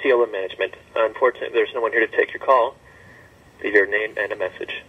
CLM Management. Unfortunately, there's no one here to take your call. Leave your name and a message.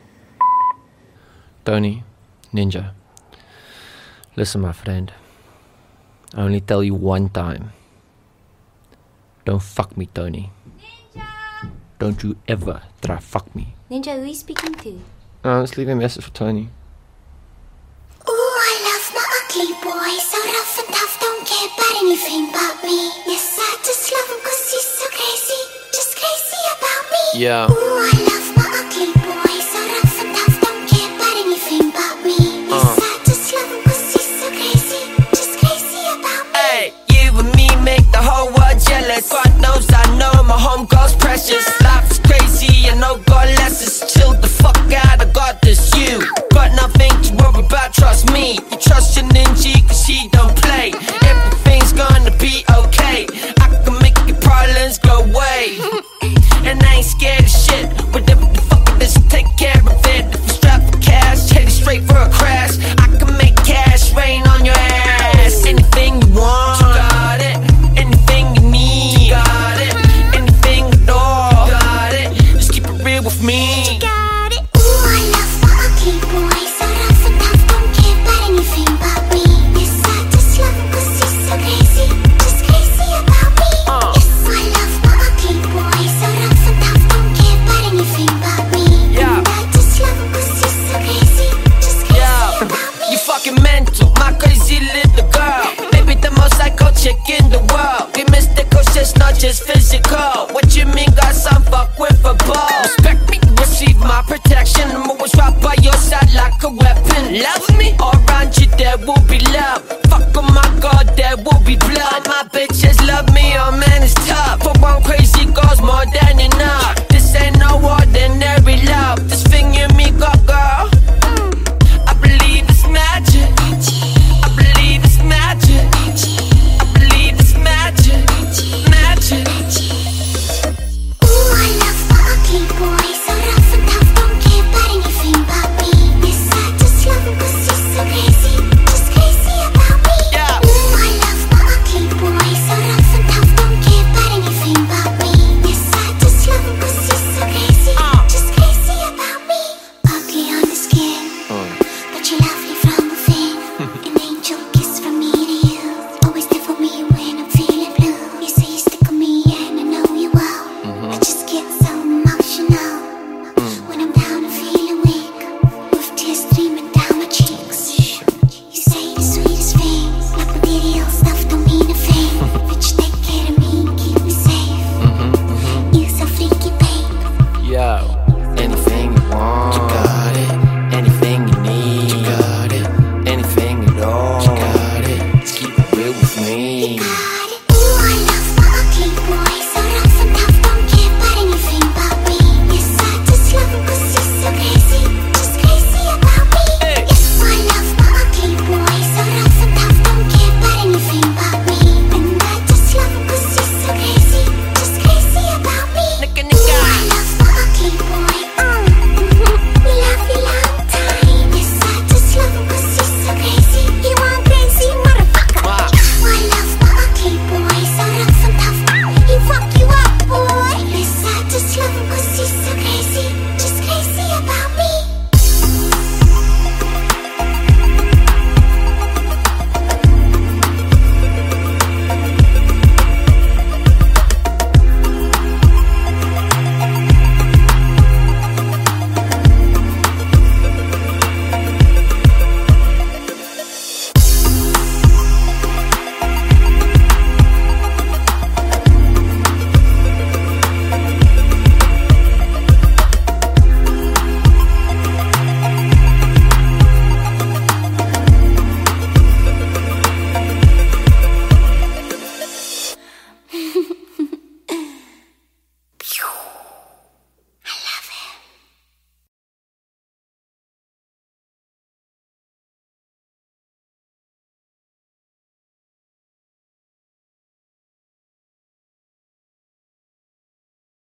Tony, Ninja. Listen, my friend. I only tell you one time. Don't fuck me, Tony. Ninja! Don't you ever try fuck me. Ninja, who are you speaking to? Let's leave a message for Tony. Ooh, I love my ugly boy, so rough and tough, don't care about anything but me. Yes, I just love him cause he's so crazy, just crazy about me. Yeah. Ooh, I love my ugly boy, so rough and tough, don't care about anything but me. Yes, I just love him cause he's so crazy, just crazy about me. Hey, you and me make the whole world jealous. God knows I know my home girl's precious. Life's crazy, I know God lessons. Chill the fuck out, I got this. You got nothing to worry about, trust me. You trust your ninja cause she don't play. Everything's gonna be okay. I can make your problems go away. And I ain't scared of shit. Whatever the fuck it is, take care of it. If you strap for cash, heading straight for a crash. I can make cash rain on your ass. Anything you want, you got it. Anything you need, you got it. Anything at all, you got it. Just keep it real with me. Got it. Ooh, I love my ugly boy, so rough and tough, don't care about anything but me. Yes, I just love him cause he's so crazy, just crazy about me. Yes, I love my ugly boy, so rough and tough, don't care about anything but me. Yeah. And I just love him cause he's so crazy, just crazy about me. You fucking mental, my crazy little girl. Maybe the most psycho chick in the world. We mystical, just not just physical. What you mean, got some fuck with a ball? Respect me, receive my protection. I'm always right by your side like a weapon. Love me, all around you there will be love. Fuck, oh my God, there will be blood. My bitches love me, oh man, it's tough. For one crazy girl's more than enough.